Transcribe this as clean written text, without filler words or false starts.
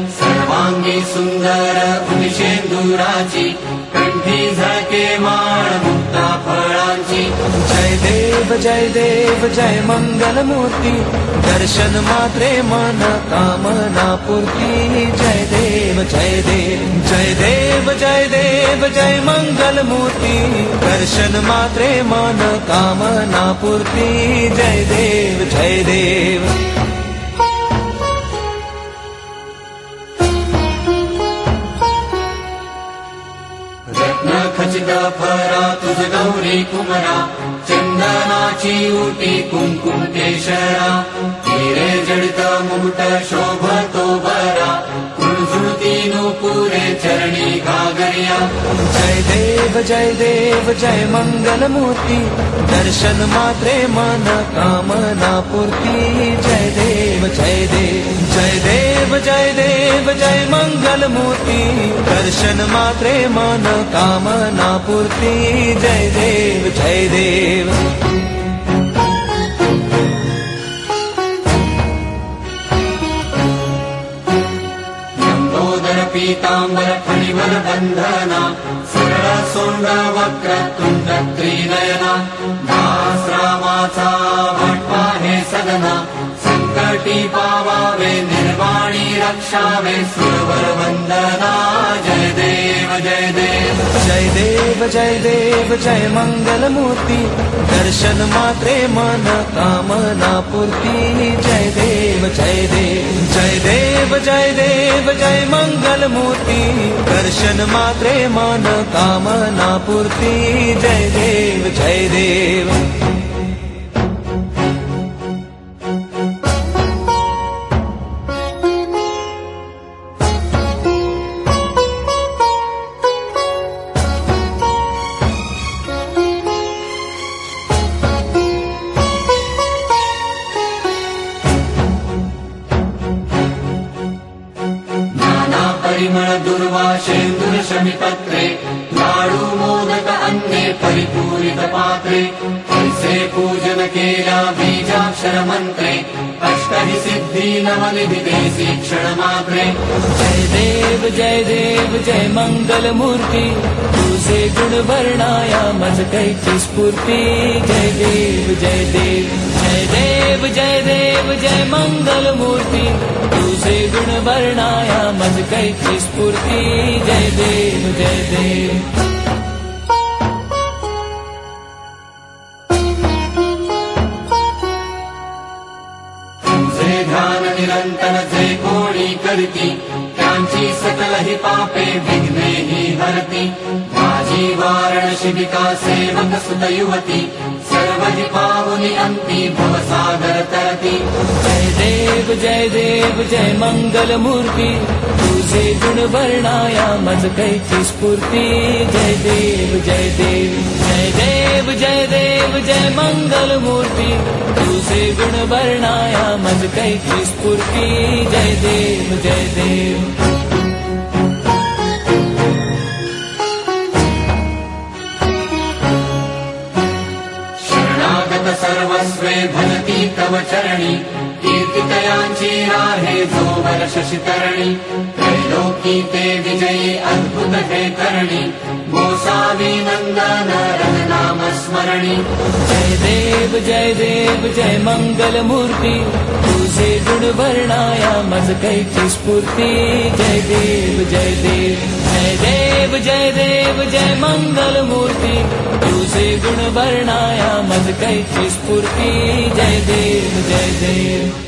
सर्वांगी सुंदर उनिशेंदुराची कंठी झळके माळ मुक्ता फळांची जय देव जय देव जय मंगलमूर्ती दर्शन मात्रे मन कामना पूर्ती जय देव जय देव जय देव जय देव जय मंगलमूर्ती दर्शन मात्रे मन कामना पूर्ती जय देव जय देव रत्न खचित फरा तुझ गौरी कुमरा चंदनाची उटी कुंकुम केशरा हिरे जडित मुकुट शोभतो बरा कुळझुळती नुपुरे चरणी घागरिया जय देव जय देव जय मंगलमूर्ती दर्शन मात्रे मन कामना पूर्ती जय देव जय देव जय देव जय देव जय मंगलमूर्ती दर्शन मात्रे मन कामना पूर्ती जय देव जय देव लंबोदर पीतांबर फणिवर बंधना सरळ सोंड वक्र तुंड त्रिनयना दास रामाचा भटवा हे सदना संकटी पावावे निर्वाणी रक्षावे सुरवर वंदना जय देव जय देव जय देव जय देव जय मंगलमूर्ती दर्शन मात्रे मन कामना पूर्ती जय देव जय देव जय देव जय देव जय मंगलमूर्ती दर्शन मात्रे मन कामना पूर्ती जय देव जय देव परिमळ दुर्वाशेंदुर शमिपत्रे लाडू मोदक अन्ने परिपूरित पात्रे ऐसे पूजन केल्या बीजाक्षर मंत्रे अष्टहि सिद्धी नवनिधि देसी क्षण मात्रे जय देव जय मंगलमूर्ती तुझे गुण वर्णाया मज कैची स्फूर्ती जय देव जय देव जय देव जय देव जय मंगलमूर्ती तुझे गुण वर्णाया मज कैची स्फूर्ती जय देव जय देव ध्यान निरंतर जे कोणी करती त्यांची सकल ही पापे विघ्ने ही हरती माझी वारण शिबिका सेवक सुत युवती सर्व ही पावनी अंती भवसागर तरती जय देव जय मंगलमूर्ती तुझे गुण वर्णाया मज कैची स्फूर्ती जय देव जय देव जय देव जय देव जय मंगलमूर्ती तुझे गुण वर्णाया मज कैची स्फूर्ती जय देव जय देव सर्वस्वे भजती तव चरणी कीर्तितयांची राहे जोवर शशितरणी त्रैलोकी ते विजयी अद्भुत हे करणी गोसावी नंदन रघुनाम स्मरणी जय देव जय मंगलमूर्ती तुझे गुण वर्णाया मज कैची स्फूर्ती जय देव जय देव जय देव जय देव जय मंगलमूर्ती तुझे गुण वर्णाया मज कैची स्फूर्ती जय देव जय देव